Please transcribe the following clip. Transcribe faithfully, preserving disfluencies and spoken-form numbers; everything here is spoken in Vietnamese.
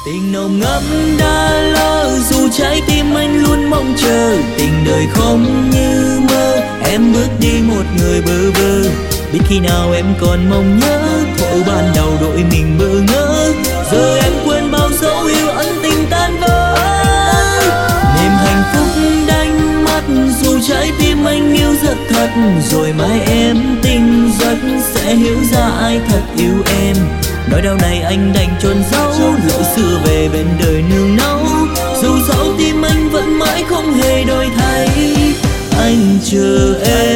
Tình nồng ngấm đã lỡ, dù trái tim anh luôn mong chờ. Tình đời không như mơ, em bước đi một người bơ vơ. Biết khi nào em còn mong nhớ, thuở ban đầu đội mình bỡ ngỡ. Giờ em quên bao dấu yêu ân tình tan vỡ. Niềm hạnh phúc đánh mất, dù trái tim anh yêu rất thật. Rồi mai em tỉnh giấc sẽ hiểu ra ai thật yêu em. Nỗi đau này anh đành chôn giấu, lỗi xưa về bên đời nương náu. Dù dẫu tim anh vẫn mãi không hề đổi thay, anh chờ em.